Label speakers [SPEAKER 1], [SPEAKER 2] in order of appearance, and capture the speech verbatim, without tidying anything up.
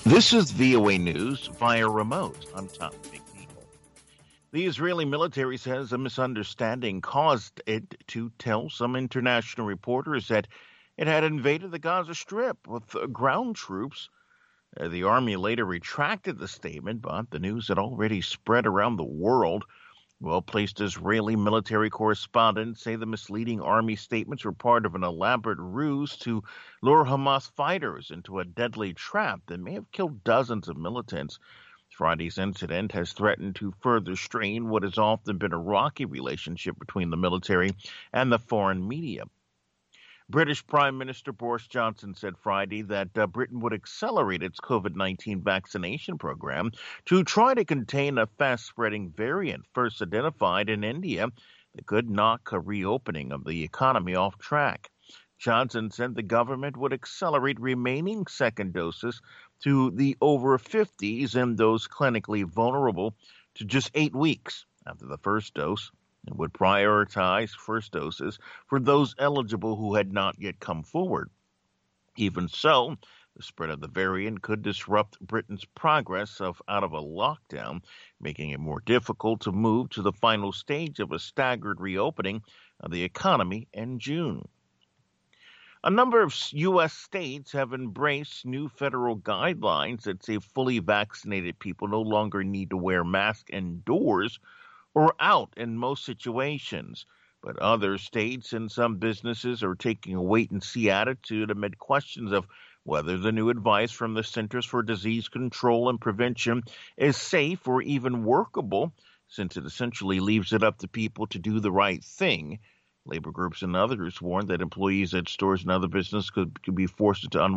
[SPEAKER 1] This is V O A News via remote. I'm Tom McNeil. The Israeli military says a misunderstanding caused it to tell some international reporters that it had invaded the Gaza Strip with uh, ground troops. Uh, the army later retracted the statement, but the news had already spread around the world. Well-placed Israeli military correspondents say the misleading army statements were part of an elaborate ruse to lure Hamas fighters into a deadly trap that may have killed dozens of militants. Friday's incident has threatened to further strain what has often been a rocky relationship between the military and the foreign media. British Prime Minister Boris Johnson said Friday that uh, Britain would accelerate its COVID nineteen vaccination program to try to contain a fast-spreading variant first identified in India that could knock a reopening of the economy off track. Johnson said the government would accelerate remaining second doses to the over fifties and those clinically vulnerable to just eight weeks after the first dose, and would prioritize first doses for those eligible who had not yet come forward. Even so, the spread of the variant could disrupt Britain's progress of out of a lockdown, making it more difficult to move to the final stage of a staggered reopening of the economy in June. A number of U S states have embraced new federal guidelines that say fully vaccinated people no longer need to wear masks indoors or out in most situations. But other states and some businesses are taking a wait-and-see attitude amid questions of whether the new advice from the Centers for Disease Control and Prevention is safe or even workable, since it essentially leaves it up to people to do the right thing. Labor groups and others warned that employees at stores and other businesses could, could be forced into